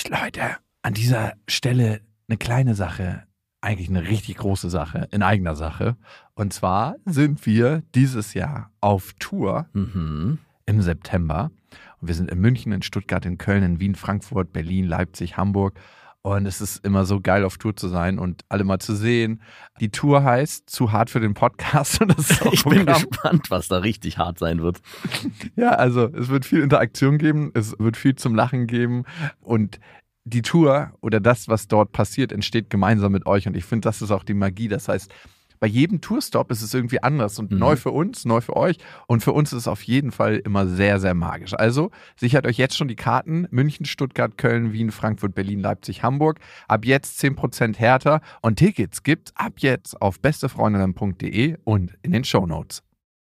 Leute, an dieser Stelle eine kleine Sache, eigentlich eine richtig große Sache, in eigener Sache. Und zwar sind wir dieses Jahr auf Tour im September. Und wir sind in München, in Stuttgart, in Köln, in Wien, Frankfurt, Berlin, Leipzig, Hamburg. Und es ist immer so geil, auf Tour zu sein und alle mal zu sehen. Die Tour heißt Zu hart für den Podcast. Und das ist auch ich bin gespannt, was da richtig hart sein wird. Ja, also es wird viel Interaktion geben, es wird viel zum Lachen geben und die Tour oder das, was dort passiert, entsteht gemeinsam mit euch und ich finde, das ist auch die Magie. Das heißt, bei jedem Tourstop ist es irgendwie anders und neu für uns, neu für euch und für uns ist es auf jeden Fall immer sehr, sehr magisch. Also sichert euch jetzt schon die Karten: München, Stuttgart, Köln, Wien, Frankfurt, Berlin, Leipzig, Hamburg. Ab jetzt 10% härter und Tickets gibt's ab jetzt auf bestefreundinnen.de und in den Shownotes.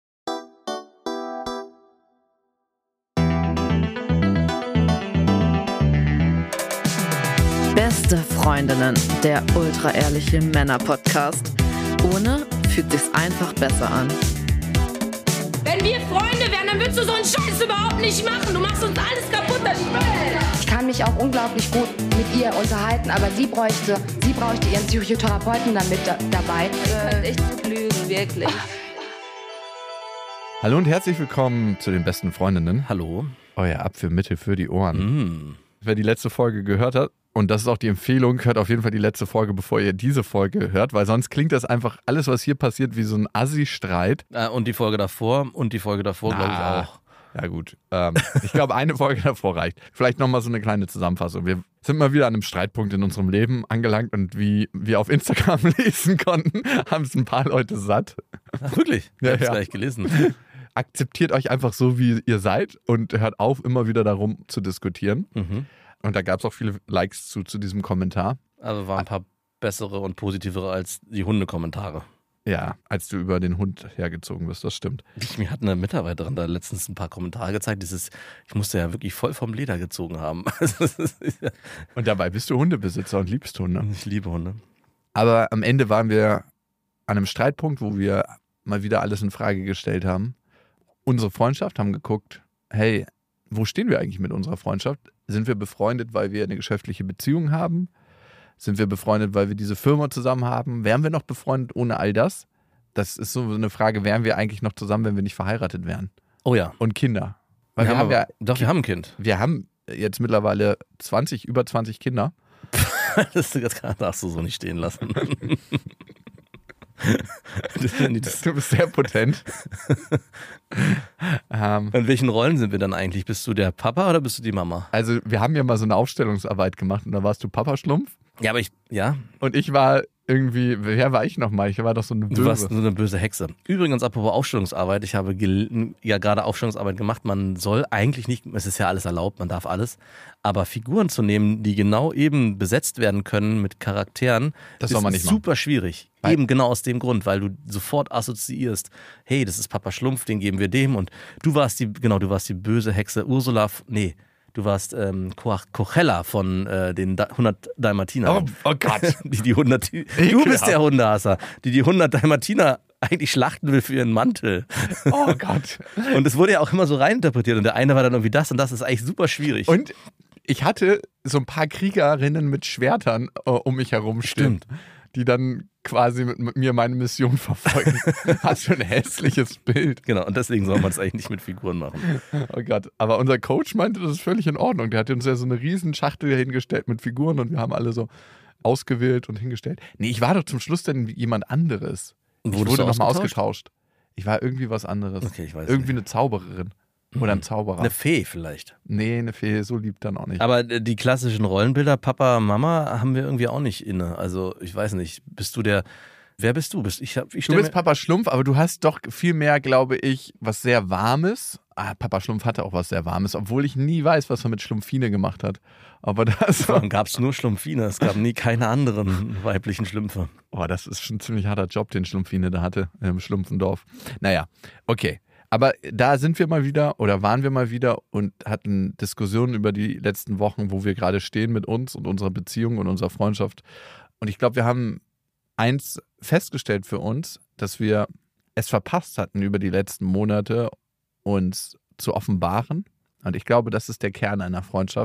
Beste Freundinnen, der ultra-ehrliche Männer-Podcast. Ohne fühlt sich's einfach besser an. Wenn wir Freunde wären, dann würdest du so einen Scheiß überhaupt nicht machen. Du machst uns alles kaputt, das Ich kann mich auch unglaublich gut mit ihr unterhalten, aber sie bräuchte ihren Psychotherapeuten damit dabei. Ihr könnt echt gut lügen, wirklich. Hallo und herzlich willkommen zu den besten Freundinnen. Hallo. Euer Apfelmittel für die Ohren. Wer die letzte Folge gehört hat, und das ist auch die Empfehlung, hört auf jeden Fall die letzte Folge, bevor ihr diese Folge hört, weil sonst klingt das einfach, alles was hier passiert, wie so ein Assi-Streit. Und die Folge davor und die Folge davor, glaube ich, auch. Ja gut, ich glaube eine Folge davor reicht. Vielleicht nochmal so eine kleine Zusammenfassung. Wir sind mal wieder an einem Streitpunkt in unserem Leben angelangt und wie wir auf Instagram lesen konnten, haben es ein paar Leute satt. Ach, wirklich? Ich habe es gleich gelesen. Akzeptiert euch einfach so, wie ihr seid und hört auf, immer wieder darum zu diskutieren. Und da gab es auch viele Likes zu diesem Kommentar. Also waren ein paar bessere und positivere als die Hundekommentare. Ja, als du über den Hund hergezogen bist, das stimmt. Mir hat eine Mitarbeiterin da letztens ein paar Kommentare gezeigt, ich musste ja wirklich voll vom Leder gezogen haben. Und dabei bist du Hundebesitzer und liebst Hunde. Ich liebe Hunde. Aber am Ende waren wir an einem Streitpunkt, wo wir mal wieder alles in Frage gestellt haben. Unsere Freundschaft, haben geguckt, hey, wo stehen wir eigentlich mit unserer Freundschaft? Sind wir befreundet, weil wir eine geschäftliche Beziehung haben? Sind wir befreundet, weil wir diese Firma zusammen haben? Wären wir noch befreundet ohne all das? Das ist so eine Frage, wären wir eigentlich noch zusammen, wenn wir nicht verheiratet wären? Oh ja. Und Kinder. Weil wir haben ein Kind. Wir haben jetzt mittlerweile über 20 Kinder. Das darfst du so nicht stehen lassen. Du bist sehr potent. In welchen Rollen sind wir dann eigentlich? Bist du der Papa oder bist du die Mama? Also wir haben ja mal so eine Aufstellungsarbeit gemacht und da warst du Papa Schlumpf. Ja, aber ja. Und ich war irgendwie, wer war ich nochmal? Ich war doch so eine böse. Du warst so eine böse Hexe. Übrigens, apropos Aufstellungsarbeit, ich habe ja gerade Aufstellungsarbeit gemacht. Man soll eigentlich nicht, es ist ja alles erlaubt, man darf alles, aber Figuren zu nehmen, die genau eben besetzt werden können mit Charakteren, das soll man nicht machen. Super schwierig. Eben genau aus dem Grund, weil du sofort assoziierst, hey, das ist Papa Schlumpf, den geben wir dem und du warst die böse Hexe Ursula, du warst Coachella von den 100 Dalmatiner. Oh Gott. Du bist der Hundehasser, die 100 Dalmatiner eigentlich schlachten will für ihren Mantel. Oh Gott. Und es wurde ja auch immer so reininterpretiert und der eine war dann irgendwie das und das ist eigentlich super schwierig. Und ich hatte so ein paar Kriegerinnen mit Schwertern um mich herum stehen, die dann quasi mit mir meine Mission verfolgen. Was für ein hässliches Bild. Genau, und deswegen soll man es eigentlich nicht mit Figuren machen. Oh Gott, aber unser Coach meinte, das ist völlig in Ordnung. Der hat uns ja so eine riesen Schachtel hingestellt mit Figuren und wir haben alle so ausgewählt und hingestellt. Nee, ich war doch zum Schluss dann jemand anderes. Ich wurde nochmal ausgetauscht. Ich war irgendwie was anderes. Okay, ich weiß irgendwie nicht. Eine Zaubererin. Oder ein Zauberer. Eine Fee vielleicht. Nee, eine Fee, so lieb dann auch nicht. Aber die klassischen Rollenbilder, Papa, Mama, haben wir irgendwie auch nicht inne. Also ich weiß nicht, wer bist du? Du bist Papa Schlumpf, aber du hast doch viel mehr, glaube ich, was sehr Warmes. Papa Schlumpf hatte auch was sehr Warmes, obwohl ich nie weiß, was er mit Schlumpfine gemacht hat. Aber das gab es nur Schlumpfine, es gab nie keine anderen weiblichen Schlümpfe. Oh, das ist schon ein ziemlich harter Job, den Schlumpfine da hatte im Schlumpfendorf. Naja, okay. Aber da sind wir mal wieder oder waren wir mal wieder und hatten Diskussionen über die letzten Wochen, wo wir gerade stehen mit uns und unserer Beziehung und unserer Freundschaft. Und ich glaube, wir haben eins festgestellt für uns, dass wir es verpasst hatten, über die letzten Monate uns zu offenbaren. Und ich glaube, das ist der Kern einer Freundschaft.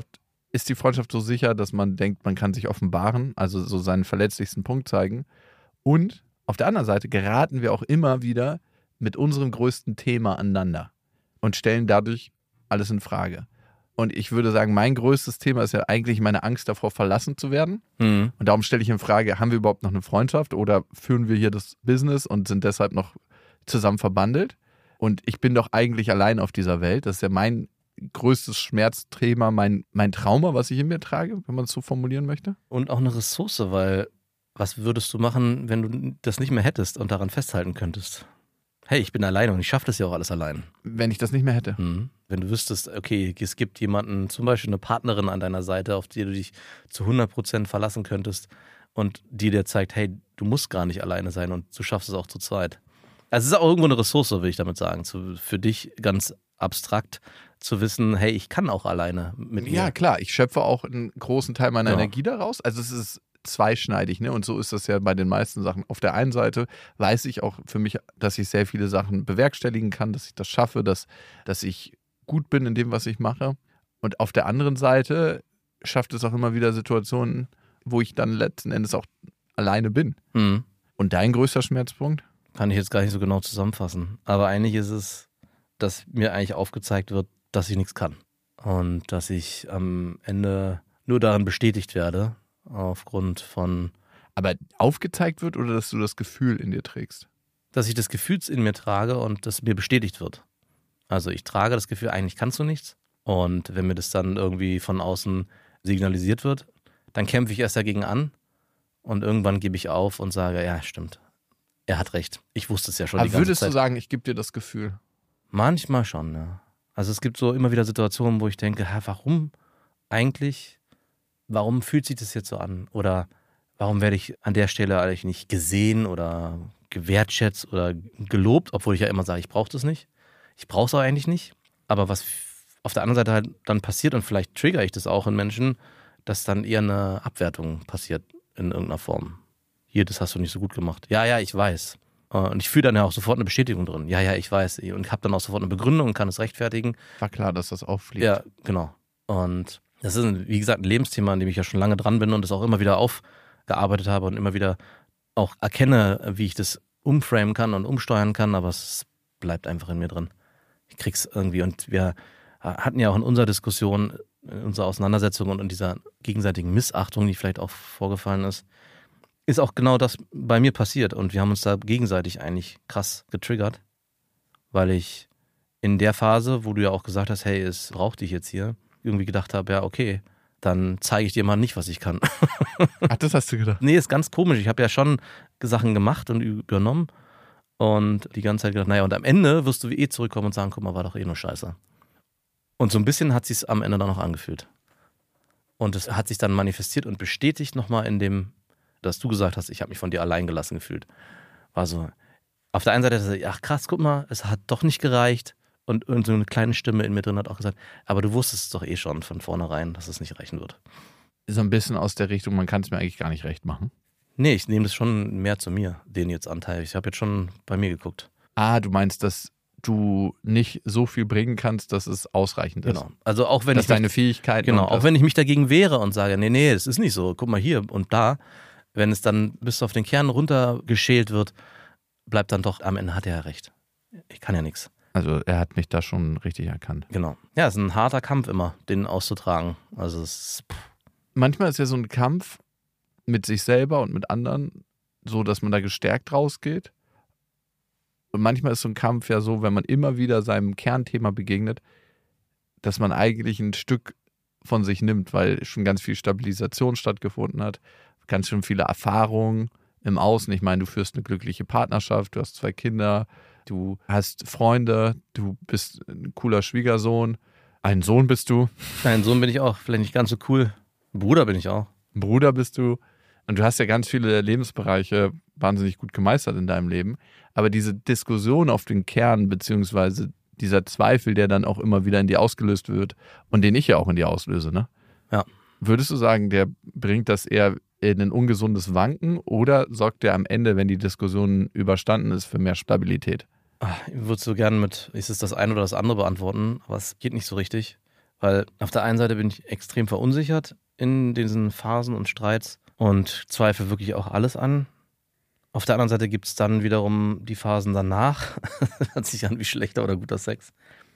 ist die Freundschaft so sicher, dass man denkt, man kann sich offenbaren, also so seinen verletzlichsten Punkt zeigen. Und auf der anderen Seite geraten wir auch immer wieder mit unserem größten Thema aneinander und stellen dadurch alles in Frage. Und ich würde sagen, mein größtes Thema ist ja eigentlich meine Angst davor, verlassen zu werden. Und darum stelle ich in Frage, haben wir überhaupt noch eine Freundschaft oder führen wir hier das Business und sind deshalb noch zusammen verbandelt? Und ich bin doch eigentlich allein auf dieser Welt. Das ist ja mein größtes Schmerzthema, mein Trauma, was ich in mir trage, wenn man es so formulieren möchte. Und auch eine Ressource, weil was würdest du machen, wenn du das nicht mehr hättest und daran festhalten könntest? Hey, ich bin alleine und ich schaffe das ja auch alles allein. Wenn ich das nicht mehr hätte. Wenn du wüsstest, okay, es gibt jemanden, zum Beispiel eine Partnerin an deiner Seite, auf die du dich zu 100% verlassen könntest und die dir zeigt, hey, du musst gar nicht alleine sein und du schaffst es auch zu zweit. Also es ist auch irgendwo eine Ressource, will ich damit sagen, für dich ganz abstrakt zu wissen, hey, ich kann auch alleine mit mir. Ja, klar, ich schöpfe auch einen großen Teil meiner Energie daraus. Also es ist zweischneidig, ne? Und so ist das ja bei den meisten Sachen. Auf der einen Seite weiß ich auch für mich, dass ich sehr viele Sachen bewerkstelligen kann, dass ich das schaffe, dass ich gut bin in dem, was ich mache. Und auf der anderen Seite schafft es auch immer wieder Situationen, wo ich dann letzten Endes auch alleine bin. Und dein größter Schmerzpunkt? Kann ich jetzt gar nicht so genau zusammenfassen. Aber eigentlich ist es, dass mir eigentlich aufgezeigt wird, dass ich nichts kann. Und dass ich am Ende nur darin bestätigt werde, aufgrund von... Aber aufgezeigt wird oder dass du das Gefühl in dir trägst? Dass ich das Gefühl in mir trage und das mir bestätigt wird. Also ich trage das Gefühl, eigentlich kannst du nichts. Und wenn mir das dann irgendwie von außen signalisiert wird, dann kämpfe ich erst dagegen an und irgendwann gebe ich auf und sage, ja, stimmt. Er hat recht. Ich wusste es ja schon die ganze Zeit. Würdest du sagen, ich gebe dir das Gefühl? Manchmal schon, ja. Also es gibt so immer wieder Situationen, wo ich denke, warum eigentlich... Warum fühlt sich das jetzt so an? Oder warum werde ich an der Stelle eigentlich nicht gesehen oder gewertschätzt oder gelobt, obwohl ich ja immer sage, ich brauche das nicht. Ich brauche es auch eigentlich nicht. Aber was auf der anderen Seite halt dann passiert, und vielleicht triggere ich das auch in Menschen, dass dann eher eine Abwertung passiert in irgendeiner Form. Hier, das hast du nicht so gut gemacht. Ja, ich weiß. Und ich fühle dann ja auch sofort eine Bestätigung drin. Ja, ich weiß. Und ich habe dann auch sofort eine Begründung und kann es rechtfertigen. War klar, dass das auffliegt. Ja, genau. Und das ist, wie gesagt, ein Lebensthema, an dem ich ja schon lange dran bin und das auch immer wieder aufgearbeitet habe und immer wieder auch erkenne, wie ich das umframen kann und umsteuern kann, aber es bleibt einfach in mir drin. Ich krieg's irgendwie, und wir hatten ja auch in unserer Diskussion, in unserer Auseinandersetzung und in dieser gegenseitigen Missachtung, die vielleicht auch vorgefallen ist auch genau das bei mir passiert und wir haben uns da gegenseitig eigentlich krass getriggert, weil ich in der Phase, wo du ja auch gesagt hast, hey, es braucht dich jetzt hier, irgendwie gedacht habe, ja, okay, dann zeige ich dir mal nicht, was ich kann. Ach, das hast du gedacht? Nee, ist ganz komisch. Ich habe ja schon Sachen gemacht und übernommen und die ganze Zeit gedacht, naja, und am Ende wirst du zurückkommen und sagen, guck mal, war doch nur scheiße. Und so ein bisschen hat sich es am Ende dann noch angefühlt. Und es hat sich dann manifestiert und bestätigt nochmal in dem, dass du gesagt hast, ich habe mich von dir allein gelassen gefühlt. War so, auf der einen Seite, ach krass, guck mal, es hat doch nicht gereicht. Und so eine kleine Stimme in mir drin hat auch gesagt, aber du wusstest es doch eh schon von vornherein, dass es nicht reichen wird. So ein bisschen aus der Richtung, man kann es mir eigentlich gar nicht recht machen. Nee, ich nehme das schon mehr zu mir, den jetzt Anteil. Ich habe jetzt schon bei mir geguckt. Ah, du meinst, dass du nicht so viel bringen kannst, dass es ausreichend ist. Genau. Also auch wenn dass deine Fähigkeiten. Genau, auch wenn ich mich dagegen wehre und sage, nee, das ist nicht so, guck mal hier und da, wenn es dann bis auf den Kern runtergeschält wird, bleibt dann doch, am Ende hat er ja recht. Ich kann ja nichts. Also er hat mich da schon richtig erkannt. Genau. Ja, es ist ein harter Kampf immer, den auszutragen. Also manchmal ist ja so ein Kampf mit sich selber und mit anderen so, dass man da gestärkt rausgeht. Und manchmal ist so ein Kampf ja so, wenn man immer wieder seinem Kernthema begegnet, dass man eigentlich ein Stück von sich nimmt, weil schon ganz viel Stabilisation stattgefunden hat, ganz schön viele Erfahrungen im Außen. Ich meine, du führst eine glückliche Partnerschaft, du hast 2 Kinder, du hast Freunde, du bist ein cooler Schwiegersohn. Ein Sohn bist du. Ein Sohn bin ich auch, vielleicht nicht ganz so cool. Ein Bruder bin ich auch. Ein Bruder bist du. Und du hast ja ganz viele Lebensbereiche wahnsinnig gut gemeistert in deinem Leben. Aber diese Diskussion auf den Kern, beziehungsweise dieser Zweifel, der dann auch immer wieder in dir ausgelöst wird und den ich ja auch in dir auslöse, ne? Ja. Würdest du sagen, der bringt das eher in ein ungesundes Wanken oder sorgt der am Ende, wenn die Diskussion überstanden ist, für mehr Stabilität? Ich würde so gerne ist es das eine oder das andere beantworten, aber es geht nicht so richtig, Weil auf der einen Seite bin ich extrem verunsichert in diesen Phasen und Streits und zweifle wirklich auch alles an. Auf der anderen Seite gibt es dann wiederum die Phasen danach, hört sich an wie schlechter oder guter Sex,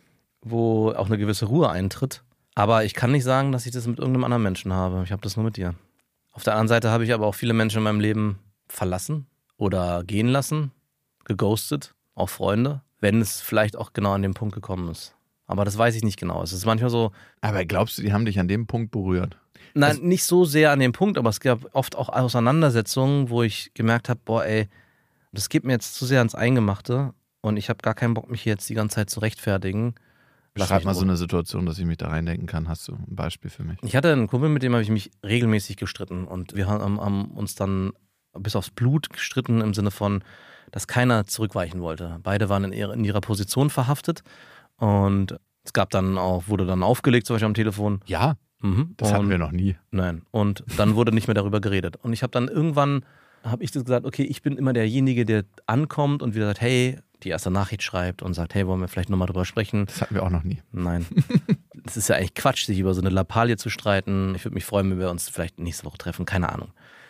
wo auch eine gewisse Ruhe eintritt. Aber ich kann nicht sagen, dass ich das mit irgendeinem anderen Menschen habe. Ich habe das nur mit dir. Auf der anderen Seite habe ich aber auch viele Menschen in meinem Leben verlassen oder gehen lassen, geghostet, auch Freunde, wenn es vielleicht auch genau an dem Punkt gekommen ist. Aber das weiß ich nicht genau. Es ist manchmal so. Aber glaubst du, die haben dich an dem Punkt berührt? Nein, nicht so sehr an dem Punkt, aber es gab oft auch Auseinandersetzungen, wo ich gemerkt habe, boah ey, das geht mir jetzt zu sehr ans Eingemachte und ich habe gar keinen Bock, mich hier jetzt die ganze Zeit zu rechtfertigen. Beschreib mal so eine Situation, dass ich mich da reindenken kann. Hast du ein Beispiel für mich? Ich hatte einen Kumpel, mit dem habe ich mich regelmäßig gestritten und wir haben uns dann bis aufs Blut gestritten im Sinne von, dass keiner zurückweichen wollte. Beide waren in ihrer Position verhaftet und es gab dann auch, wurde dann aufgelegt, zum Beispiel am Telefon. Ja, das hatten wir noch nie. Nein, und dann wurde nicht mehr darüber geredet. Und ich habe dann irgendwann, gesagt, okay, ich bin immer derjenige, der ankommt und wieder sagt, hey, die erste Nachricht schreibt und sagt, hey, wollen wir vielleicht nochmal drüber sprechen? Das hatten wir auch noch nie. Nein. Das ist ja eigentlich Quatsch, sich über so eine Lappalie zu streiten. Ich würde mich freuen, wenn wir uns vielleicht nächste Woche treffen, keine Ahnung.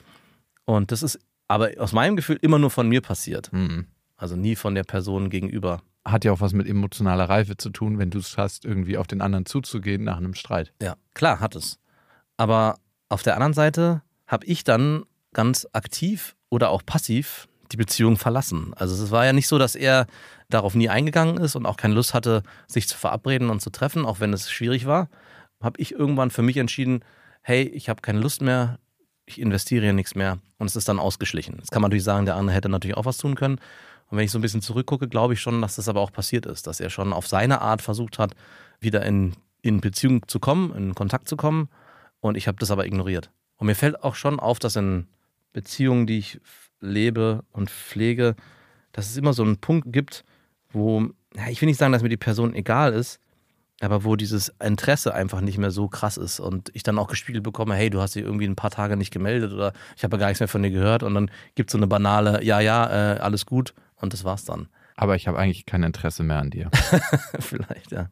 Und das ist aber aus meinem Gefühl immer nur von mir passiert. Mhm. Also nie von der Person gegenüber. Hat ja auch was mit emotionaler Reife zu tun, wenn du es hast, irgendwie auf den anderen zuzugehen nach einem Streit. Ja, klar, hat es. Aber auf der anderen Seite habe ich dann ganz aktiv oder auch passiv die Beziehung verlassen. Also es war ja nicht so, dass er darauf nie eingegangen ist und auch keine Lust hatte, sich zu verabreden und zu treffen, auch wenn es schwierig war. Habe ich irgendwann für mich entschieden, hey, ich habe keine Lust mehr, ich investiere hier nichts mehr und es ist dann ausgeschlichen. Jetzt kann man natürlich sagen, der andere hätte natürlich auch was tun können. Und wenn ich so ein bisschen zurückgucke, glaube ich schon, dass das aber auch passiert ist, dass er schon auf seine Art versucht hat, wieder in Beziehung zu kommen, in Kontakt zu kommen und ich habe das aber ignoriert. Und mir fällt auch schon auf, dass in Beziehungen, die ich lebe und pflege, dass es immer so einen Punkt gibt, wo, ja, ich will nicht sagen, dass mir die Person egal ist, aber wo dieses Interesse einfach nicht mehr so krass ist und ich dann auch gespiegelt bekomme, hey, du hast dich irgendwie ein paar Tage nicht gemeldet oder ich habe ja gar nichts mehr von dir gehört und dann gibt es so eine banale, alles gut und das war's dann. Aber ich habe eigentlich kein Interesse mehr an dir. Vielleicht, ja.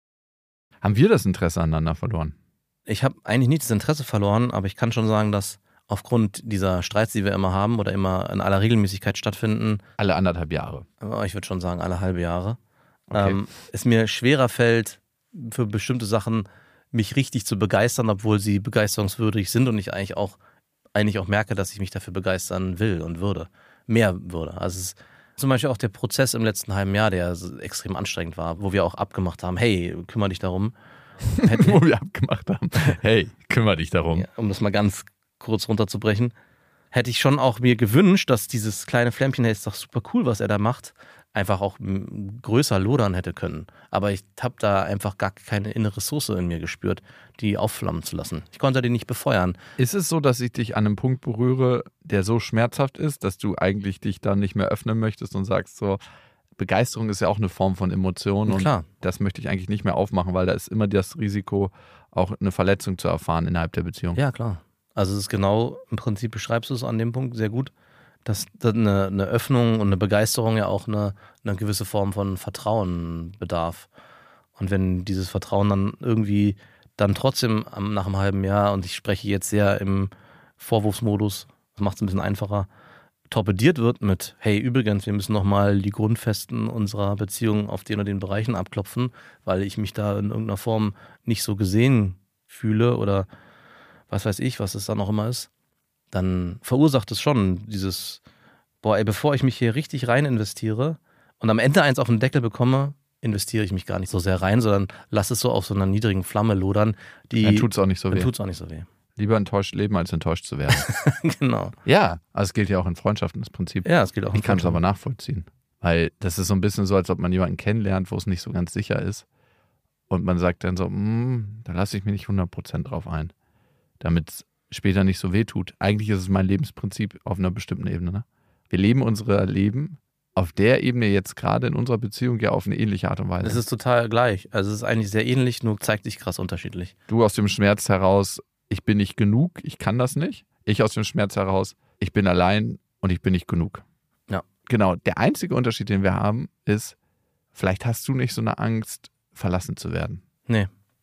Haben wir das Interesse aneinander verloren? Ich habe eigentlich nicht das Interesse verloren, aber ich kann schon sagen, dass aufgrund dieser Streits, die wir immer haben oder immer in aller Regelmäßigkeit stattfinden. Alle 1,5 Jahre. Ich würde schon sagen, alle halbe Jahre. Okay. Es mir schwerer fällt, für bestimmte Sachen mich richtig zu begeistern, obwohl sie begeisterungswürdig sind und ich eigentlich auch merke, dass ich mich dafür begeistern will und mehr würde. Also es ist zum Beispiel auch der Prozess im letzten halben Jahr, der extrem anstrengend war, wo wir auch abgemacht haben, hey, kümmere dich darum. Wo wir abgemacht haben, hey, kümmere dich darum. Ja, um das mal ganz kurz runterzubrechen, hätte ich schon auch mir gewünscht, dass dieses kleine Flämmchen, hey, ist doch super cool, was er da macht, einfach auch größer lodern hätte können. Aber ich habe da einfach gar keine innere Ressource in mir gespürt, die aufflammen zu lassen. Ich konnte die nicht befeuern. Ist es so, dass ich dich an einem Punkt berühre, der so schmerzhaft ist, dass du eigentlich dich da nicht mehr öffnen möchtest und sagst so, Begeisterung ist ja auch eine Form von Emotion und klar, das möchte ich eigentlich nicht mehr aufmachen, weil da ist immer das Risiko, auch eine Verletzung zu erfahren innerhalb der Beziehung. Ja, klar. Also es ist genau, im Prinzip beschreibst du es an dem Punkt sehr gut, dass eine Öffnung und eine Begeisterung ja auch eine gewisse Form von Vertrauen bedarf. Und wenn dieses Vertrauen dann irgendwie dann trotzdem nach einem halben Jahr, und ich spreche jetzt sehr im Vorwurfsmodus, das macht es ein bisschen einfacher, torpediert wird mit, hey, übrigens, wir müssen nochmal die Grundfesten unserer Beziehung auf den oder den Bereichen abklopfen, weil ich mich da in irgendeiner Form nicht so gesehen fühle oder was weiß ich, was es dann auch immer ist, dann verursacht es schon dieses, bevor ich mich hier richtig rein investiere und am Ende eins auf den Deckel bekomme, investiere ich mich gar nicht so sehr rein, sondern lasse es so auf so einer niedrigen Flamme lodern. Dann tut es auch nicht so weh. Dann tut es auch nicht so weh. Lieber enttäuscht leben, als enttäuscht zu werden. Genau. Ja, also es gilt ja auch in Freundschaften, das Prinzip. Ja, es gilt auch in Ich kann es aber Freundschaften. nachvollziehen. Weil das ist so ein bisschen so, als ob man jemanden kennenlernt, wo es nicht so ganz sicher ist. Und man sagt dann so, da lasse ich mich nicht 100% drauf ein. Damit es später nicht so weh tut. Eigentlich ist es mein Lebensprinzip auf einer bestimmten Ebene. Ne? Wir leben unser Leben auf der Ebene jetzt gerade in unserer Beziehung ja auf eine ähnliche Art und Weise. Es ist total gleich. Also es ist eigentlich sehr ähnlich, nur zeigt sich krass unterschiedlich. Du aus dem Schmerz heraus, ich bin nicht genug, ich kann das nicht. Ich aus dem Schmerz heraus, ich bin allein und ich bin nicht genug. Ja. Genau, der einzige Unterschied, den wir haben, ist, vielleicht hast du nicht so eine Angst, verlassen zu werden. Nee.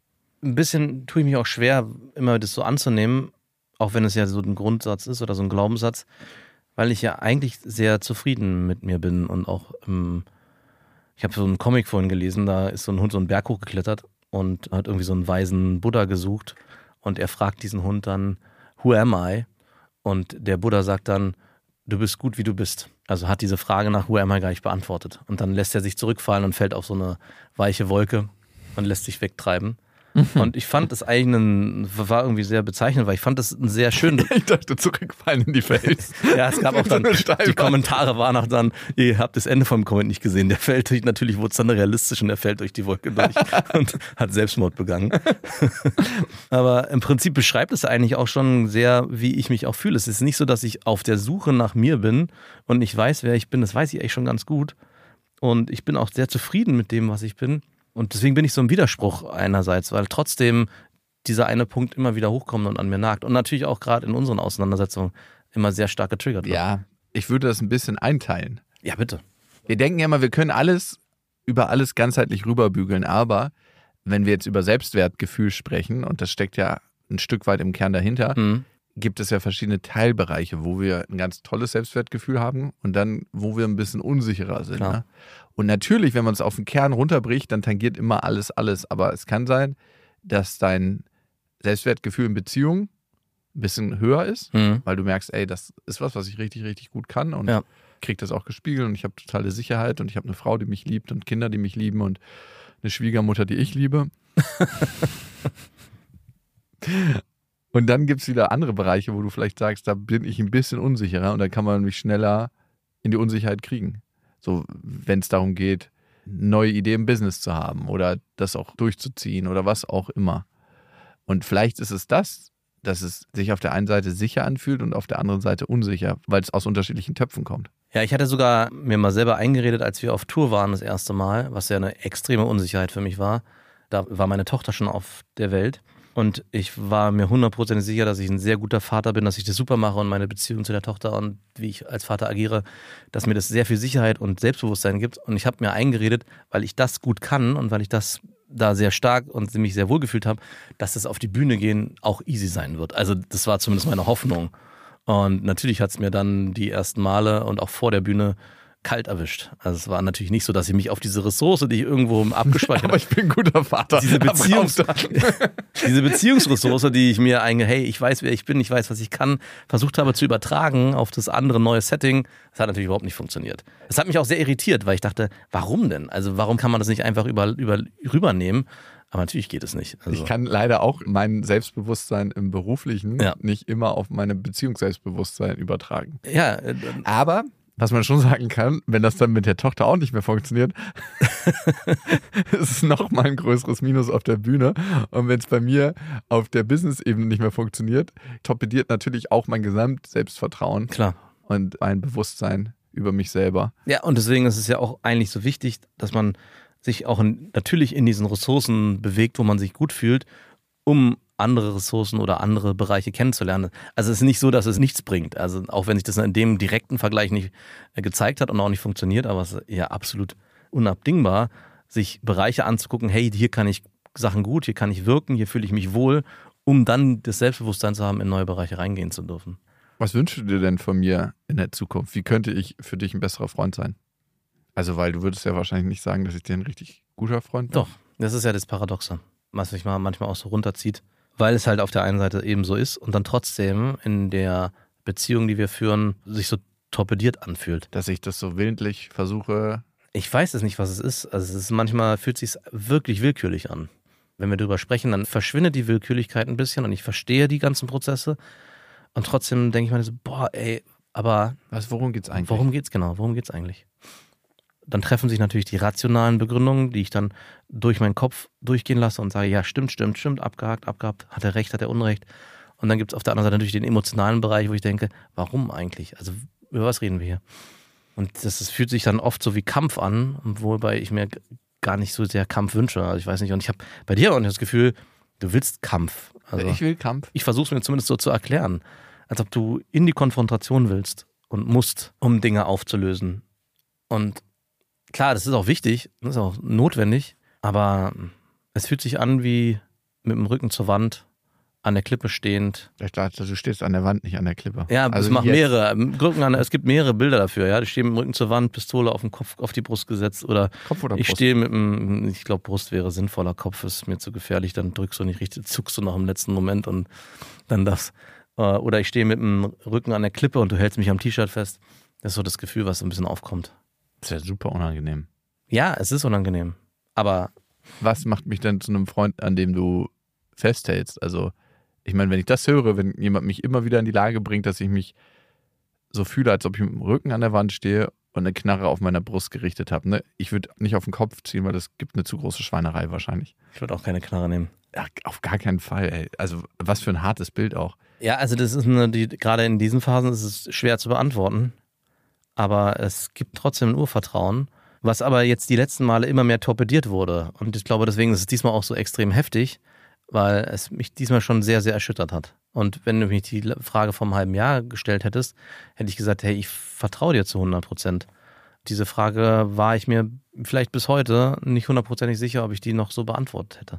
ein bisschen tue ich mich auch schwer, immer das so anzunehmen, auch wenn es ja so ein Grundsatz ist oder so ein Glaubenssatz, weil ich ja eigentlich sehr zufrieden mit mir bin und auch, ich habe so einen Comic vorhin gelesen, da ist so ein Hund so einen Berg hochgeklettert und hat irgendwie so einen weisen Buddha gesucht und er fragt diesen Hund dann, who am I? Und der Buddha sagt dann, du bist gut, wie du bist. Also hat diese Frage nach who am I gar nicht beantwortet. Und dann lässt er sich zurückfallen und fällt auf so eine weiche Wolke und lässt sich wegtreiben. Und ich fand das eigentlich war irgendwie sehr bezeichnend, weil ich fand das ein sehr schön. Ich dachte, zurückfallen in die Welt. Ja, es gab auch dann, die Kommentare waren auch dann, ihr habt das Ende vom Comment nicht gesehen. Der fällt durch, natürlich wurde es dann realistisch und er fällt durch die Wolke durch und hat Selbstmord begangen. Aber im Prinzip beschreibt es eigentlich auch schon sehr, wie ich mich auch fühle. Es ist nicht so, dass ich auf der Suche nach mir bin und nicht weiß, wer ich bin. Das weiß ich eigentlich schon ganz gut. Und ich bin auch sehr zufrieden mit dem, was ich bin. Und deswegen bin ich so im Widerspruch einerseits, weil trotzdem dieser eine Punkt immer wieder hochkommt und an mir nagt. Und natürlich auch gerade in unseren Auseinandersetzungen immer sehr stark getriggert wird. Ja, ich würde das ein bisschen einteilen. Ja, bitte. Wir denken ja immer, wir können über alles ganzheitlich rüberbügeln, aber wenn wir jetzt über Selbstwertgefühl sprechen, und das steckt ja ein Stück weit im Kern dahinter, gibt es ja verschiedene Teilbereiche, wo wir ein ganz tolles Selbstwertgefühl haben und dann, wo wir ein bisschen unsicherer sind. Ne? Und natürlich, wenn man es auf den Kern runterbricht, dann tangiert immer alles. Aber es kann sein, dass dein Selbstwertgefühl in Beziehung ein bisschen höher ist, weil du merkst, ey, das ist was ich richtig, richtig gut kann und krieg das auch gespiegelt und ich habe totale Sicherheit und ich habe eine Frau, die mich liebt und Kinder, die mich lieben und eine Schwiegermutter, die ich liebe. Und dann gibt es wieder andere Bereiche, wo du vielleicht sagst, da bin ich ein bisschen unsicherer und dann kann man mich schneller in die Unsicherheit kriegen. So, wenn es darum geht, neue Ideen im Business zu haben oder das auch durchzuziehen oder was auch immer. Und vielleicht ist es das, dass es sich auf der einen Seite sicher anfühlt und auf der anderen Seite unsicher, weil es aus unterschiedlichen Töpfen kommt. Ja, ich hatte sogar mir mal selber eingeredet, als wir auf Tour waren das erste Mal, was ja eine extreme Unsicherheit für mich war. Da war meine Tochter schon auf der Welt. Und ich war mir 100% sicher, dass ich ein sehr guter Vater bin, dass ich das super mache und meine Beziehung zu der Tochter und wie ich als Vater agiere, dass mir das sehr viel Sicherheit und Selbstbewusstsein gibt. Und ich habe mir eingeredet, weil ich das gut kann und weil ich das da sehr stark und mich sehr wohl gefühlt habe, dass das auf die Bühne gehen auch easy sein wird. Also das war zumindest meine Hoffnung. Und natürlich hat es mir dann die ersten Male und auch vor der Bühne kalt erwischt. Also es war natürlich nicht so, dass ich mich auf diese Ressource, die ich irgendwo abgespeichert habe. Aber ich bin ein guter Vater. Diese Beziehungsressource, die ich mir hey, ich weiß, wer ich bin, ich weiß, was ich kann, versucht habe zu übertragen auf das andere neue Setting, das hat natürlich überhaupt nicht funktioniert. Es hat mich auch sehr irritiert, weil ich dachte, warum denn? Also warum kann man das nicht einfach rübernehmen? Aber natürlich geht es nicht. Also. Ich kann leider auch mein Selbstbewusstsein im Beruflichen nicht immer auf meine Beziehungsselbstbewusstsein übertragen. Ja. Aber was man schon sagen kann, wenn das dann mit der Tochter auch nicht mehr funktioniert, ist es nochmal ein größeres Minus auf der Bühne. Und wenn es bei mir auf der Business-Ebene nicht mehr funktioniert, torpediert natürlich auch mein Gesamtselbstvertrauen. Klar. Und mein Bewusstsein über mich selber. Ja, und deswegen ist es ja auch eigentlich so wichtig, dass man sich auch natürlich in diesen Ressourcen bewegt, wo man sich gut fühlt, um andere Ressourcen oder andere Bereiche kennenzulernen. Also es ist nicht so, dass es nichts bringt. Also auch wenn sich das in dem direkten Vergleich nicht gezeigt hat und auch nicht funktioniert, aber es ist ja absolut unabdingbar, sich Bereiche anzugucken, hey, hier kann ich Sachen gut, hier kann ich wirken, hier fühle ich mich wohl, um dann das Selbstbewusstsein zu haben, in neue Bereiche reingehen zu dürfen. Was wünschst du dir denn von mir in der Zukunft? Wie könnte ich für dich ein besserer Freund sein? Also weil du würdest ja wahrscheinlich nicht sagen, dass ich dir ein richtig guter Freund bin. Doch, das ist ja das Paradoxe, was mich manchmal auch so runterzieht. Weil es halt auf der einen Seite eben so ist und dann trotzdem in der Beziehung, die wir führen, sich so torpediert anfühlt. Dass ich das so willentlich versuche. Ich weiß es nicht, was es ist. Also manchmal fühlt es sich wirklich willkürlich an. Wenn wir darüber sprechen, dann verschwindet die Willkürlichkeit ein bisschen und ich verstehe die ganzen Prozesse. Und trotzdem denke ich mir so, boah, ey, aber worum geht's eigentlich? Worum geht's eigentlich? Dann treffen sich natürlich die rationalen Begründungen, die ich dann durch meinen Kopf durchgehen lasse und sage, ja, stimmt, abgehakt, hat er recht, hat er Unrecht. Und dann gibt es auf der anderen Seite natürlich den emotionalen Bereich, wo ich denke, warum eigentlich? Also über was reden wir hier? Und das fühlt sich dann oft so wie Kampf an, wobei ich mir gar nicht so sehr Kampf wünsche. Also ich weiß nicht, und ich habe bei dir auch nicht das Gefühl, du willst Kampf. Also ich will Kampf. Ich versuche es mir zumindest so zu erklären, als ob du in die Konfrontation willst und musst, um Dinge aufzulösen. Und klar, das ist auch wichtig, das ist auch notwendig, aber es fühlt sich an wie mit dem Rücken zur Wand, an der Klippe stehend. Ich dachte, du stehst an der Wand, nicht an der Klippe. Ja, also es macht mehrere. Es gibt mehrere Bilder dafür. Ja, ich stehe mit dem Rücken zur Wand, Pistole auf den Kopf, auf die Brust gesetzt oder Kopf oder ich Brust? stehe mit dem, ich glaube Brust wäre sinnvoller, Kopf ist mir zu gefährlich, dann drückst du nicht richtig, zuckst du noch im letzten Moment und dann das. Oder ich stehe mit dem Rücken an der Klippe und du hältst mich am T-Shirt fest. Das ist so das Gefühl, was so ein bisschen aufkommt. Das ist ja super unangenehm. Ja, es ist unangenehm. Aber Was macht mich denn zu einem Freund, an dem du festhältst? Also, ich meine, wenn ich das höre, wenn jemand mich immer wieder in die Lage bringt, dass ich mich so fühle, als ob ich mit dem Rücken an der Wand stehe und eine Knarre auf meiner Brust gerichtet habe. Ne? Ich würde nicht auf den Kopf ziehen, weil das gibt eine zu große Schweinerei wahrscheinlich. ich würde auch keine Knarre nehmen. Ja, auf gar keinen Fall, ey. Also, was für ein hartes Bild auch. Ja, also das ist gerade in diesen Phasen ist es schwer zu beantworten. Aber es gibt trotzdem ein Urvertrauen, was aber jetzt die letzten Male immer mehr torpediert wurde. Und ich glaube, deswegen ist es diesmal auch so extrem heftig, weil es mich diesmal schon sehr, sehr erschüttert hat. Und wenn du mich die Frage vom halben Jahr gestellt hättest, hätte ich gesagt, hey, ich vertraue dir zu 100%. Diese Frage war ich mir vielleicht bis heute nicht 100%ig sicher, ob ich die noch so beantwortet hätte.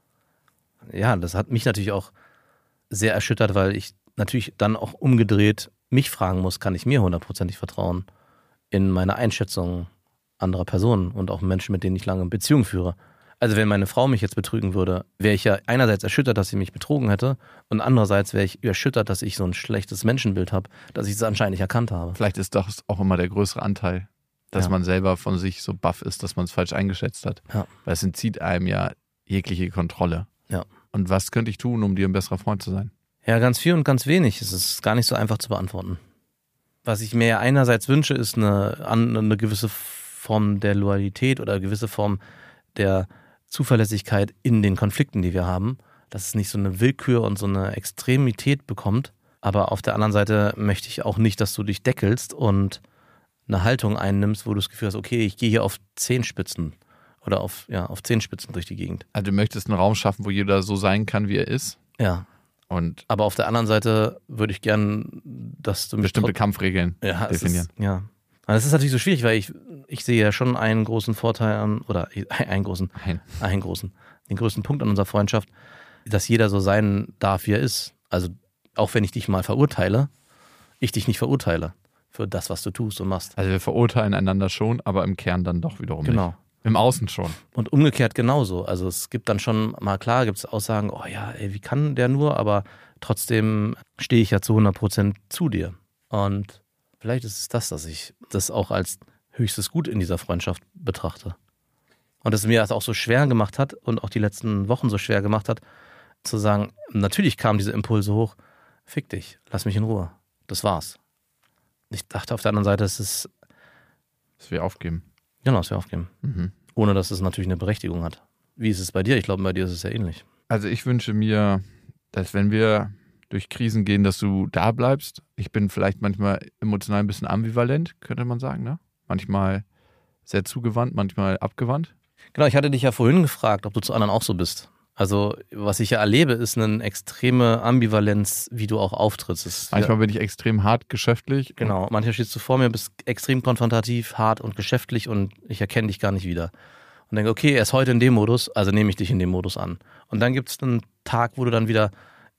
Ja, das hat mich natürlich auch sehr erschüttert, weil ich natürlich dann auch umgedreht mich fragen muss, kann ich mir 100%ig vertrauen in meine Einschätzung anderer Personen und auch Menschen, mit denen ich lange Beziehungen führe. Also wenn meine Frau mich jetzt betrügen würde, wäre ich ja einerseits erschüttert, dass sie mich betrogen hätte und andererseits wäre ich erschüttert, dass ich so ein schlechtes Menschenbild habe, dass ich es anscheinend nicht erkannt habe. Vielleicht ist das auch immer der größere Anteil, dass Ja. man selber von sich so baff ist, dass man es falsch eingeschätzt hat. Ja. Weil es entzieht einem ja jegliche Kontrolle. Ja. Und was könnte ich tun, um dir ein besserer Freund zu sein? Ja, ganz viel und ganz wenig. Es ist gar nicht so einfach zu beantworten. Was ich mir ja einerseits wünsche, ist eine gewisse Form der Loyalität oder eine gewisse Form der Zuverlässigkeit in den Konflikten, die wir haben, dass es nicht so eine Willkür und so eine Extremität bekommt. Aber auf der anderen Seite möchte ich auch nicht, dass du dich deckelst und eine Haltung einnimmst, wo du das Gefühl hast, okay, ich gehe hier auf Zehenspitzen oder auf Zehenspitzen durch die Gegend. Also du möchtest einen Raum schaffen, wo jeder so sein kann, wie er ist. Ja, Und aber auf der anderen Seite würde ich gern, dass du mich bestimmte Kampfregeln definieren. Ja. Aber das ist natürlich so schwierig, weil ich sehe ja schon einen großen Vorteil an, oder den größten Punkt an unserer Freundschaft, dass jeder so sein darf, wie er ist. Also auch wenn ich dich mal verurteile, ich dich nicht verurteile für das, was du tust und machst. Also wir verurteilen einander schon, aber im Kern dann doch wiederum Genau. nicht. Im Außen schon. Und umgekehrt genauso. Also es gibt dann schon mal, klar, gibt es Aussagen, oh ja, ey, wie kann der nur, aber trotzdem stehe ich ja zu 100% zu dir. Und vielleicht ist es das, dass ich das auch als höchstes Gut in dieser Freundschaft betrachte. Und das mir das auch so schwer gemacht hat und auch die letzten Wochen so schwer gemacht hat, zu sagen, natürlich kamen diese Impulse hoch, fick dich, lass mich in Ruhe. Das war's. Ich dachte auf der anderen Seite, Dass wir aufgeben. Genau, dass wir aufgeben. Mhm. Ohne, dass es natürlich eine Berechtigung hat. Wie ist es bei dir? Ich glaube, bei dir ist es ja ähnlich. Also ich wünsche mir, dass wenn wir durch Krisen gehen, dass du da bleibst. Ich bin vielleicht manchmal emotional ein bisschen ambivalent, könnte man sagen, ne? Manchmal sehr zugewandt, manchmal abgewandt. Genau, ich hatte dich ja vorhin gefragt, ob du zu anderen auch so bist. Also, was ich ja erlebe, ist eine extreme Ambivalenz, wie du auch auftrittst. Manchmal bin ich extrem hart geschäftlich. Genau, manchmal stehst du vor mir, bist extrem konfrontativ, hart und geschäftlich und ich erkenne dich gar nicht wieder. Und denke, okay, er ist heute in dem Modus, also nehme ich dich in dem Modus an. Und dann gibt es einen Tag, wo du dann wieder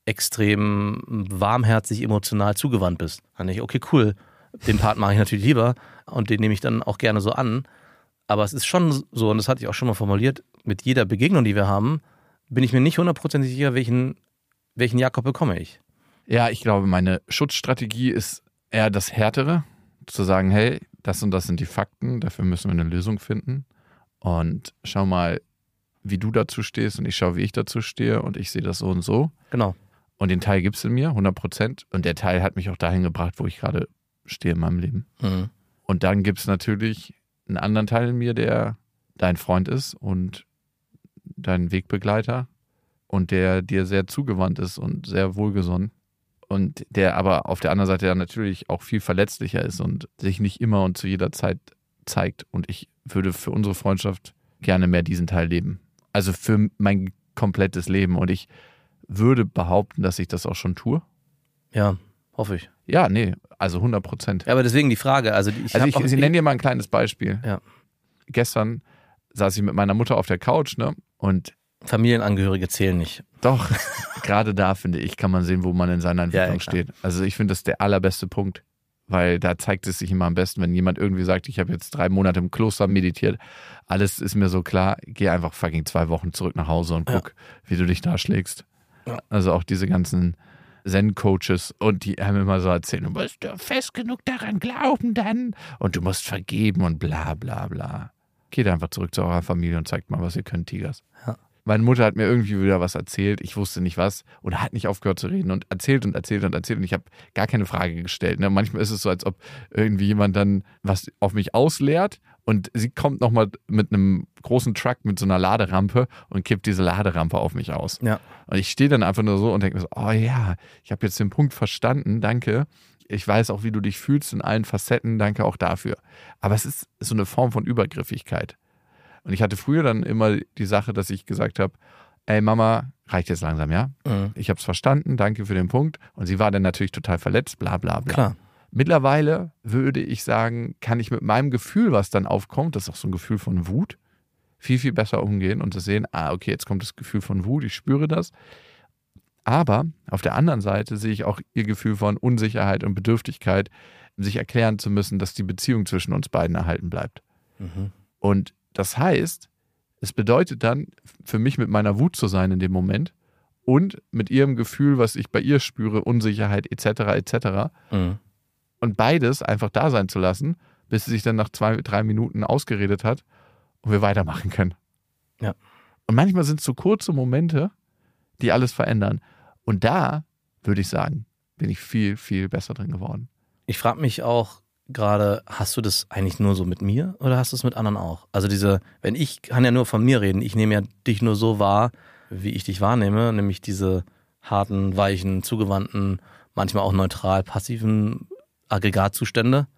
extrem warmherzig, emotional zugewandt bist. Dann denke ich, okay, cool, den Part mache ich natürlich lieber und den nehme ich dann auch gerne so an. Aber es ist schon so, und das hatte ich auch schon mal formuliert, mit jeder Begegnung, die wir haben, bin ich mir nicht 100% sicher, welchen Jakob bekomme ich. Ja, ich glaube, meine Schutzstrategie ist eher das Härtere, zu sagen, hey, das und das sind die Fakten, dafür müssen wir eine Lösung finden und schau mal, wie du dazu stehst und ich schaue, wie ich dazu stehe und ich sehe das so und so. Genau. Und den Teil gibt es in mir, 100%. Und der Teil hat mich auch dahin gebracht, wo ich gerade stehe in meinem Leben. Mhm. Und dann gibt es natürlich einen anderen Teil in mir, der dein Freund ist und dein Wegbegleiter und der dir sehr zugewandt ist und sehr wohlgesonnen. Und der aber auf der anderen Seite ja natürlich auch viel verletzlicher ist und sich nicht immer und zu jeder Zeit zeigt. Und ich würde für unsere Freundschaft gerne mehr diesen Teil leben. Also für mein komplettes Leben. Und ich würde behaupten, dass ich das auch schon tue. Ja, hoffe ich. Ja, nee, also 100%. Ja, aber deswegen die Frage. Also ich nenne dir mal ein kleines Beispiel. Ja. Gestern saß ich mit meiner Mutter auf der Couch, ne? Und Familienangehörige zählen nicht. Doch, gerade da, finde ich, kann man sehen, wo man in seiner Entwicklung klar. steht. Also ich finde, das ist der allerbeste Punkt. Weil da zeigt es sich immer am besten, wenn jemand irgendwie sagt, ich habe jetzt 3 Monate im Kloster meditiert, alles ist mir so klar, geh einfach fucking 2 Wochen zurück nach Hause und guck, wie du dich da schlägst. Ja. Also auch diese ganzen Zen-Coaches und die haben immer so erzählt, du musst fest genug daran glauben dann und du musst vergeben und bla bla bla. Geht einfach zurück zu eurer Familie und zeigt mal, was ihr könnt, Tigers. Ja. Meine Mutter hat mir irgendwie wieder was erzählt, ich wusste nicht was und hat nicht aufgehört zu reden und erzählt und erzählt und erzählt und ich habe gar keine Frage gestellt. Ne? Manchmal ist es so, als ob irgendwie jemand dann was auf mich ausleert und sie kommt nochmal mit einem großen Truck mit so einer Laderampe und kippt diese Laderampe auf mich aus. Ja. Und ich stehe dann einfach nur so und denke mir so, oh ja, ich habe jetzt den Punkt verstanden, danke. Ich weiß auch, wie du dich fühlst in allen Facetten, danke auch dafür. Aber es ist so eine Form von Übergriffigkeit. Und ich hatte früher dann immer die Sache, dass ich gesagt habe, ey Mama, reicht jetzt langsam, ja? Mhm. Ich habe es verstanden, danke für den Punkt. Und sie war dann natürlich total verletzt, bla bla bla. Klar. Mittlerweile würde ich sagen, kann ich mit meinem Gefühl, was dann aufkommt, das ist auch so ein Gefühl von Wut, viel, viel besser umgehen und zu sehen, okay, jetzt kommt das Gefühl von Wut, ich spüre das. Aber auf der anderen Seite sehe ich auch ihr Gefühl von Unsicherheit und Bedürftigkeit, sich erklären zu müssen, dass die Beziehung zwischen uns beiden erhalten bleibt. Mhm. Und das heißt, es bedeutet dann, für mich mit meiner Wut zu sein in dem Moment und mit ihrem Gefühl, was ich bei ihr spüre, Unsicherheit etc. etc. Mhm. Und beides einfach da sein zu lassen, bis sie sich dann nach 2-3 Minuten ausgeredet hat und wir weitermachen können. Ja. Und manchmal sind es so kurze Momente, die alles verändern. Und da, würde ich sagen, bin ich viel, viel besser drin geworden. Ich frage mich auch gerade, hast du das eigentlich nur so mit mir oder hast du es mit anderen auch? Also ich kann ja nur von mir reden, ich nehme ja dich nur so wahr, wie ich dich wahrnehme, nämlich diese harten, weichen, zugewandten, manchmal auch neutral passiven Aggregatzustände.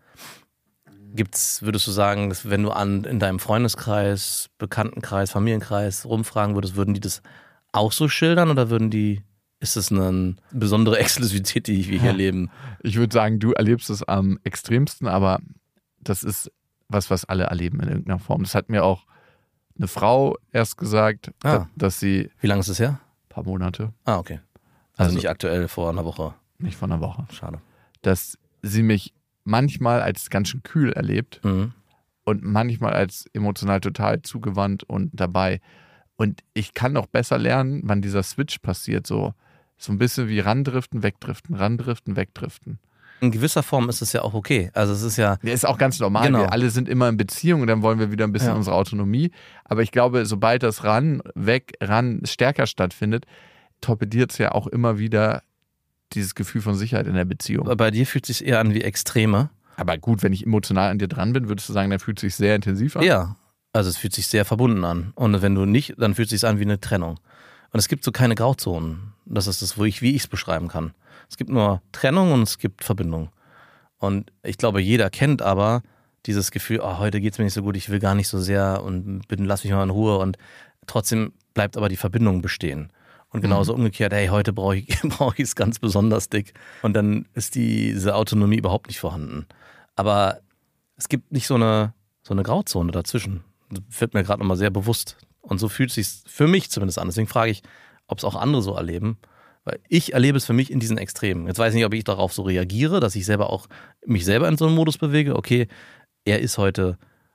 Würdest du sagen, dass wenn du in deinem Freundeskreis, Bekanntenkreis, Familienkreis rumfragen würdest, würden die das auch so schildern oder ist das eine besondere Exklusivität, die wir hier erleben? Ich würde sagen, du erlebst es am extremsten, aber das ist was alle erleben in irgendeiner Form. Das hat mir auch eine Frau erst gesagt, dass sie... Wie lange ist es her? Ein paar Monate. Okay. Also nicht aktuell, vor einer Woche. Nicht vor einer Woche. Schade. Dass sie mich manchmal als ganz schön kühl erlebt und manchmal als emotional total zugewandt und dabei. Und ich kann auch besser lernen, wann dieser Switch passiert. So ein bisschen wie randriften, wegdriften. In gewisser Form ist es ja auch okay. Also es ist ja... Der ist auch ganz normal. Genau. Wir alle sind immer in Beziehung und dann wollen wir wieder ein bisschen unsere Autonomie. Aber ich glaube, sobald das ran stärker stattfindet, torpediert es ja auch immer wieder dieses Gefühl von Sicherheit in der Beziehung. Bei dir fühlt es sich eher an wie Extreme. Aber gut, wenn ich emotional an dir dran bin, würdest du sagen, dann fühlt es sich sehr intensiv an? Ja, also es fühlt sich sehr verbunden an. Und wenn du nicht, dann fühlt es sich an wie eine Trennung. Und es gibt so keine Grauzonen. Das ist das, wie ich es beschreiben kann. Es gibt nur Trennung und es gibt Verbindung. Und ich glaube, jeder kennt aber dieses Gefühl, heute geht es mir nicht so gut, ich will gar nicht so sehr und lass mich mal in Ruhe. Und trotzdem bleibt aber die Verbindung bestehen. Und genauso umgekehrt, hey, heute brauche ich es ganz besonders dick. Und dann ist diese Autonomie überhaupt nicht vorhanden. Aber es gibt nicht so eine Grauzone dazwischen. Das wird mir gerade nochmal sehr bewusst. Und so fühlt es sich für mich zumindest an. Deswegen frage ich, ob es auch andere so erleben. Weil ich erlebe es für mich in diesen Extremen. Jetzt weiß ich nicht, ob ich darauf so reagiere, dass ich mich selber in so einen Modus bewege. Okay, er ist heute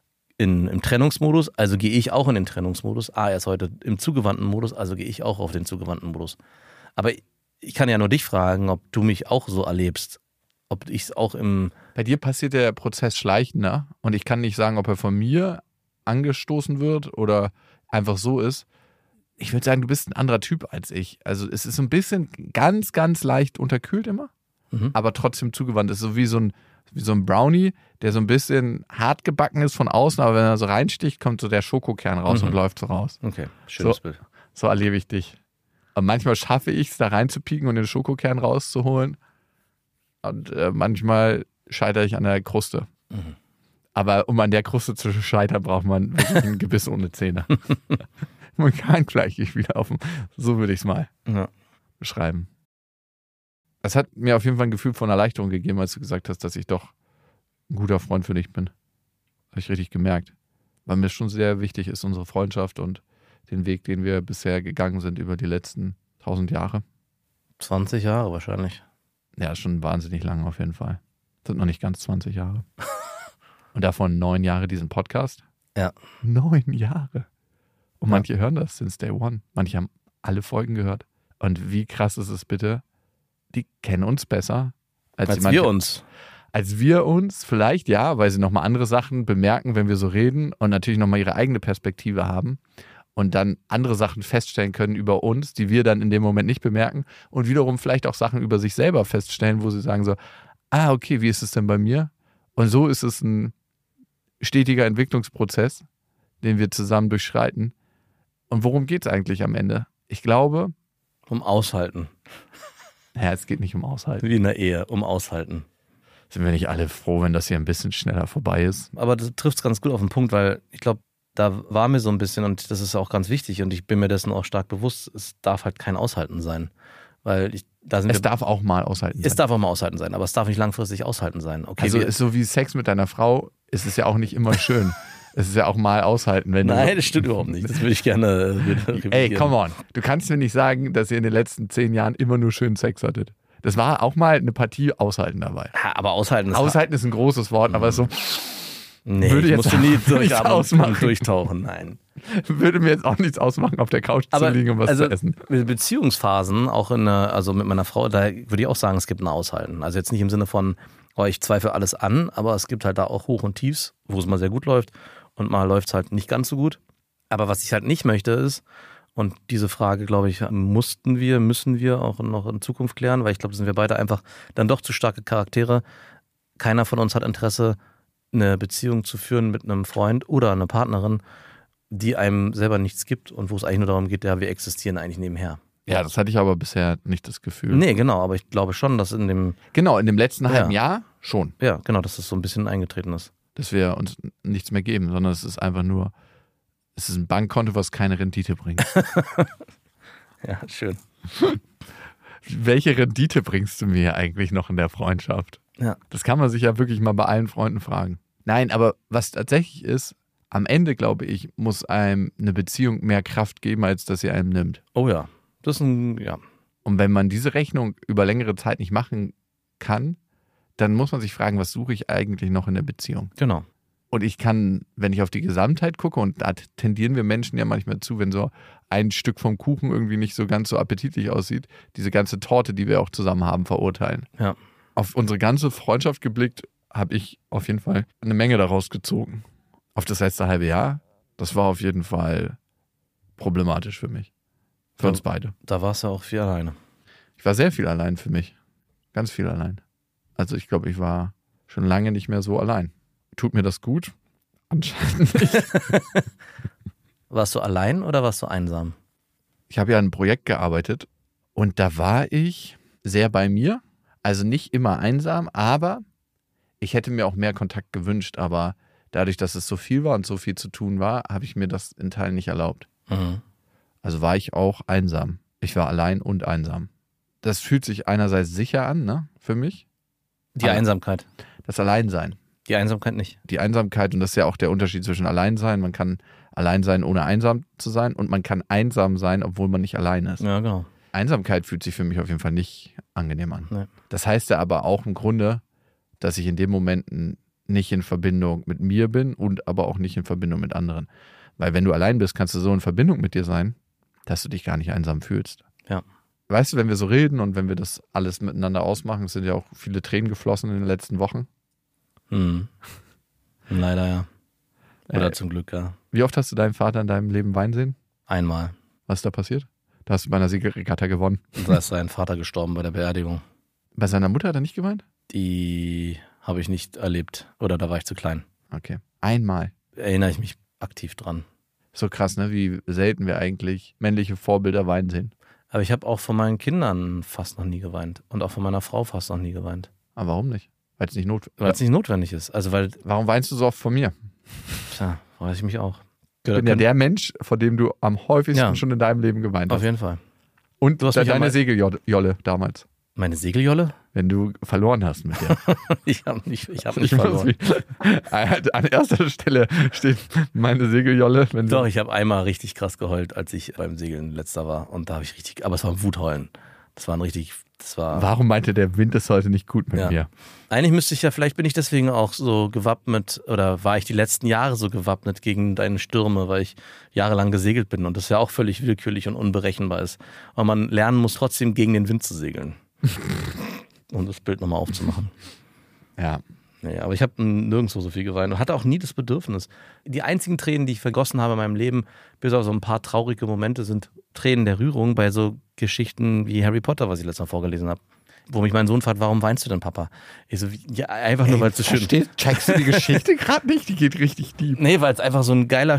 im Trennungsmodus, also gehe ich auch in den Trennungsmodus. Er ist heute im zugewandten Modus, also gehe ich auch auf den zugewandten Modus. Aber ich kann ja nur dich fragen, ob du mich auch so erlebst. Ob ich es auch Bei dir passiert der Prozess schleichender und ich kann nicht sagen, ob er von mir angestoßen wird oder einfach so ist. Ich würde sagen, du bist ein anderer Typ als ich. Also es ist so ein bisschen ganz, ganz leicht unterkühlt immer, aber trotzdem zugewandt. Es ist so wie so ein Brownie, der so ein bisschen hart gebacken ist von außen, aber wenn er so reinsticht, kommt so der Schokokern raus und läuft so raus. Okay, schönes Bild. So erlebe ich dich. Und manchmal schaffe ich es, da reinzupieken und den Schokokern rauszuholen. Und manchmal scheitere ich an der Kruste. Aber um an der Kruste zu scheitern, braucht man wirklich ein Gebiss ohne Zähne. Man kann gleich wieder so würde ich es mal beschreiben. Es hat mir auf jeden Fall ein Gefühl von Erleichterung gegeben, als du gesagt hast, dass ich doch ein guter Freund für dich bin. Habe ich richtig gemerkt. Weil mir schon sehr wichtig ist, unsere Freundschaft und den Weg, den wir bisher gegangen sind über die letzten 1000 Jahre. 20 Jahre wahrscheinlich. Ja, schon wahnsinnig lang auf jeden Fall. Das sind noch nicht ganz 20 Jahre. Und davon 9 Jahre diesen Podcast. Ja. 9 Jahre. Und manche hören das since day one. Manche haben alle Folgen gehört. Und wie krass ist es bitte? Die kennen uns besser als wir uns. Als wir uns vielleicht, ja, weil sie nochmal andere Sachen bemerken, wenn wir so reden und natürlich nochmal ihre eigene Perspektive haben und dann andere Sachen feststellen können über uns, die wir dann in dem Moment nicht bemerken und wiederum vielleicht auch Sachen über sich selber feststellen, wo sie sagen so, okay, wie ist es denn bei mir? Und so ist es ein stetiger Entwicklungsprozess, den wir zusammen durchschreiten. Und worum geht es eigentlich am Ende? Ich glaube... Um Aushalten. Ja, es geht nicht um Aushalten. Wie in der Ehe, um Aushalten. Sind wir nicht alle froh, wenn das hier ein bisschen schneller vorbei ist? Aber du triffst ganz gut auf den Punkt, weil ich glaube, da war mir so ein bisschen, und das ist auch ganz wichtig und ich bin mir dessen auch stark bewusst, es darf halt kein Aushalten sein. Weil es darf auch mal aushalten sein. Es darf auch mal aushalten sein, aber es darf nicht langfristig aushalten sein. Okay, also ist so wie Sex mit deiner Frau, ist es ja auch nicht immer schön. Es ist ja auch mal aushalten, wenn Nein, das stimmt überhaupt nicht. Das würde ich gerne Ey, come on. Du kannst mir nicht sagen, dass ihr in den letzten 10 Jahren immer nur schönen Sex hattet. Das war auch mal eine Partie Aushalten dabei. Ja, aber Aushalten ist ein großes Wort, aber so... Nee, würde jetzt musst du nie ausmachen. durchtauchen, nein. Würde mir jetzt auch nichts ausmachen, auf der Couch zu liegen und was zu essen. Beziehungsphasen, auch also mit meiner Frau, da würde ich auch sagen, es gibt ein Aushalten. Also jetzt nicht im Sinne von, ich zweifle alles an, aber es gibt halt da auch Hoch und Tiefs, wo es mal sehr gut läuft und mal läuft es halt nicht ganz so gut. Aber was ich halt nicht möchte ist, und diese Frage, glaube ich, müssen wir auch noch in Zukunft klären, weil ich glaube, da sind wir beide einfach dann doch zu starke Charaktere. Keiner von uns hat Interesse, eine Beziehung zu führen mit einem Freund oder einer Partnerin, die einem selber nichts gibt und wo es eigentlich nur darum geht, ja, wir existieren eigentlich nebenher. Ja, das hatte ich aber bisher nicht das Gefühl. Nee, genau, aber ich glaube schon, dass in dem letzten halben Jahr schon. Ja, genau, dass das so ein bisschen eingetreten ist. Dass wir uns nichts mehr geben, sondern es ist einfach nur, es ist ein Bankkonto, was keine Rendite bringt. Ja, schön. Welche Rendite bringst du mir eigentlich noch in der Freundschaft? Ja. Das kann man sich ja wirklich mal bei allen Freunden fragen. Nein, aber was tatsächlich ist, am Ende, glaube ich, muss einem eine Beziehung mehr Kraft geben, als dass sie einem nimmt. Oh ja, das ist ja. Und wenn man diese Rechnung über längere Zeit nicht machen kann, dann muss man sich fragen, was suche ich eigentlich noch in der Beziehung? Genau. Und ich kann, wenn ich auf die Gesamtheit gucke, und da tendieren wir Menschen ja manchmal zu, wenn so ein Stück vom Kuchen irgendwie nicht so ganz so appetitlich aussieht, diese ganze Torte, die wir auch zusammen haben, verurteilen. Ja. Auf unsere ganze Freundschaft geblickt, habe ich auf jeden Fall eine Menge daraus gezogen. Auf das letzte halbe Jahr, das war auf jeden Fall problematisch für mich. Für uns beide. Da warst du auch viel alleine. Ich war sehr viel allein für mich. Ganz viel allein. Also ich glaube, ich war schon lange nicht mehr so allein. Tut mir das gut? Anscheinend nicht. Warst du allein oder warst du einsam? Ich habe ja an einem Projekt gearbeitet und da war ich sehr bei mir. Also nicht immer einsam, aber ich hätte mir auch mehr Kontakt gewünscht. Aber dadurch, dass es so viel war und so viel zu tun war, habe ich mir das in Teilen nicht erlaubt. Mhm. Also war ich auch einsam. Ich war allein und einsam. Das fühlt sich einerseits sicher an, ne, für mich. Die Einsamkeit. Das Alleinsein. Die Einsamkeit nicht. Die Einsamkeit, und das ist ja auch der Unterschied zwischen Alleinsein. Man kann allein sein, ohne einsam zu sein, und man kann einsam sein, obwohl man nicht allein ist. Ja, genau. Einsamkeit fühlt sich für mich auf jeden Fall nicht angenehm an. Nee. Das heißt ja aber auch im Grunde, dass ich in dem Moment nicht in Verbindung mit mir bin und aber auch nicht in Verbindung mit anderen. Weil wenn du allein bist, kannst du so in Verbindung mit dir sein, dass du dich gar nicht einsam fühlst. Ja. Weißt du, wenn wir so reden und wenn wir das alles miteinander ausmachen, es sind ja auch viele Tränen geflossen in den letzten Wochen. Hm. Leider ja. Oder zum Glück, ja. Wie oft hast du deinen Vater in deinem Leben weinen sehen? Einmal. Was ist da passiert? Da hast du bei einer Segelregatta gewonnen. Da ist sein Vater gestorben bei der Beerdigung. Bei seiner Mutter hat er nicht geweint? Die habe ich nicht erlebt. Oder da war ich zu klein. Okay. Einmal. Erinnere ich mich aktiv dran. So krass, ne? Wie selten wir eigentlich männliche Vorbilder weinen sehen. Aber ich habe auch von meinen Kindern fast noch nie geweint. Und auch von meiner Frau fast noch nie geweint. Aber warum nicht? Weil es nicht notwendig ist. Also warum weinst du so oft von mir? Tja, weiß ich mich auch. Ich bin ja der Mensch, vor dem du am häufigsten schon in deinem Leben geweint hast. Auf jeden Fall. Und du hast deine Segeljolle damals. Meine Segeljolle? Wenn du verloren hast mit der. Ich habe nicht verloren. An erster Stelle steht meine Segeljolle. Doch, ich habe einmal richtig krass geheult, als ich beim Segeln letzter war. Und da habe ich richtig, aber es war ein Wutheulen. Warum meinte der Wind ist heute nicht gut mit mir? Eigentlich vielleicht bin ich deswegen auch so gewappnet, oder war ich die letzten Jahre so gewappnet gegen deine Stürme, weil ich jahrelang gesegelt bin und das ja auch völlig willkürlich und unberechenbar ist. Aber man lernen muss trotzdem gegen den Wind zu segeln. Um das Bild nochmal aufzumachen. Ja. Naja, aber ich habe nirgendwo so viel geweint und hatte auch nie das Bedürfnis. Die einzigen Tränen, die ich vergossen habe in meinem Leben, bis auf so ein paar traurige Momente, sind Tränen der Rührung bei so Geschichten wie Harry Potter, was ich letztes Mal vorgelesen habe. Wo mich mein Sohn fragt, warum weinst du denn, Papa? Ich so, ja, einfach nur, weil es so schön ist. Checkst du die Geschichte gerade nicht? Die geht richtig deep. Nee, weil es einfach so ein weil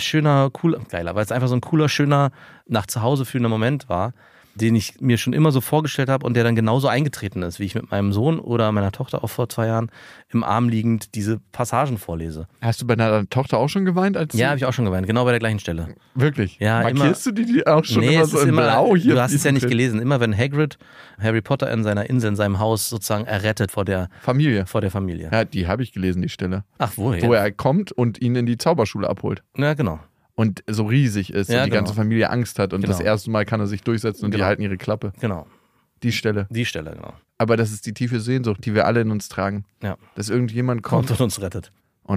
es einfach so ein cooler, schöner, nach Zuhause fühlender Moment war, den ich mir schon immer so vorgestellt habe und der dann genauso eingetreten ist, wie ich mit meinem Sohn oder meiner Tochter auch vor 2 Jahren im Arm liegend diese Passagen vorlese. Hast du bei deiner Tochter auch schon geweint? Ja, habe ich auch schon geweint, genau bei der gleichen Stelle. Wirklich? Ja, markierst du die auch schon immer so in Blau hier? Du hast es ja nicht gelesen. Immer wenn Hagrid Harry Potter in seiner Insel, in seinem Haus sozusagen errettet vor der Familie. Ja, die habe ich gelesen, die Stelle. Ach, woher? Wo er kommt und ihn in die Zauberschule abholt. Ja, genau. Und so riesig ist und die ganze Familie Angst hat und das erste Mal kann er sich durchsetzen und die halten ihre Klappe. Genau. Die Stelle, genau. Aber das ist die tiefe Sehnsucht, die wir alle in uns tragen. Ja. Dass irgendjemand kommt und uns rettet.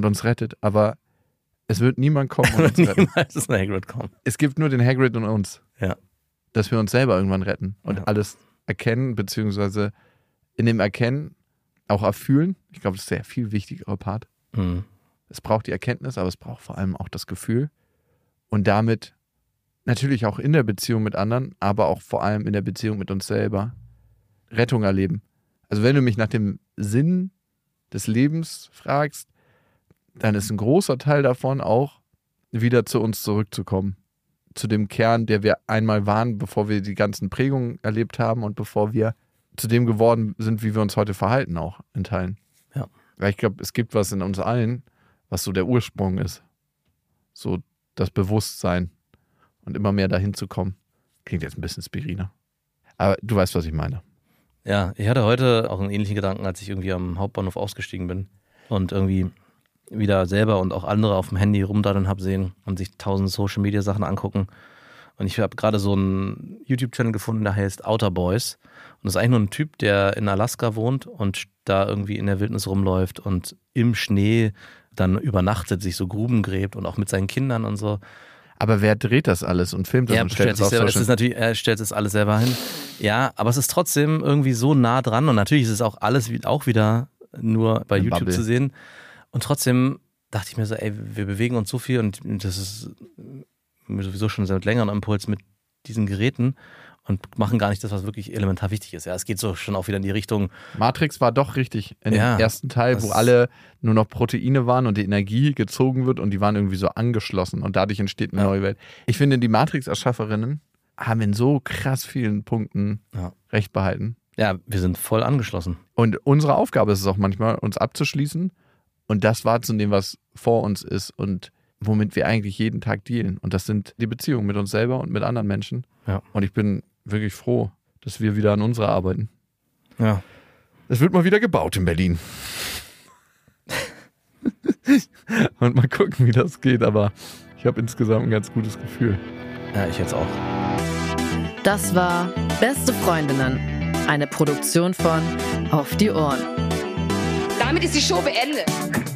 Aber es wird niemand kommen und uns retten. Niemals ist ein Hagrid kommen. Es gibt nur den Hagrid und uns. Ja. Dass wir uns selber irgendwann retten und alles erkennen, beziehungsweise in dem Erkennen auch erfühlen. Ich glaube, das ist der viel wichtigere Part. Mhm. Es braucht die Erkenntnis, aber es braucht vor allem auch das Gefühl. Und damit natürlich auch in der Beziehung mit anderen, aber auch vor allem in der Beziehung mit uns selber Rettung erleben. Also wenn du mich nach dem Sinn des Lebens fragst, dann ist ein großer Teil davon auch, wieder zu uns zurückzukommen. Zu dem Kern, der wir einmal waren, bevor wir die ganzen Prägungen erlebt haben und bevor wir zu dem geworden sind, wie wir uns heute verhalten, auch in Teilen. Ja. Weil ich glaube, es gibt was in uns allen, was so der Ursprung ist. So das Bewusstsein und immer mehr dahin zu kommen. Klingt jetzt ein bisschen spiriner. Aber du weißt, was ich meine. Ja, ich hatte heute auch einen ähnlichen Gedanken, als ich irgendwie am Hauptbahnhof ausgestiegen bin und irgendwie wieder selber und auch andere auf dem Handy rumdaddeln habe sehen und sich 1000 Social-Media-Sachen angucken. Und ich habe gerade so einen YouTube-Channel gefunden, der heißt Outer Boys. Und das ist eigentlich nur ein Typ, der in Alaska wohnt und da irgendwie in der Wildnis rumläuft und im Schnee dann übernachtet, sich so Gruben gräbt und auch mit seinen Kindern und so. Aber wer dreht das alles und filmt das und stellt es auf Social? Er stellt es alles selber hin. Ja, aber es ist trotzdem irgendwie so nah dran und natürlich ist es auch alles auch wieder nur bei YouTube Bubble zu sehen. Und trotzdem dachte ich mir so, ey, wir bewegen uns so viel und das ist mir sowieso schon seit längerem Impuls mit diesen Geräten und machen gar nicht das, was wirklich elementar wichtig ist. Ja, es geht so schon auch wieder in die Richtung. Matrix war doch richtig in dem ersten Teil, wo alle nur noch Proteine waren und die Energie gezogen wird und die waren irgendwie so angeschlossen und dadurch entsteht eine neue Welt. Ich finde, die Matrix-Erschafferinnen haben in so krass vielen Punkten recht behalten. Ja, wir sind voll angeschlossen. Und unsere Aufgabe ist es auch manchmal, uns abzuschließen und das wahrzunehmen, was vor uns ist und womit wir eigentlich jeden Tag dealen. Und das sind die Beziehungen mit uns selber und mit anderen Menschen. Ja. Und ich bin wirklich froh, dass wir wieder an unserer arbeiten. Ja. Es wird mal wieder gebaut in Berlin. Und mal gucken, wie das geht. Aber ich habe insgesamt ein ganz gutes Gefühl. Ja, ich jetzt auch. Das war Beste Freundinnen, eine Produktion von Auf die Ohren. Damit ist die Show beendet.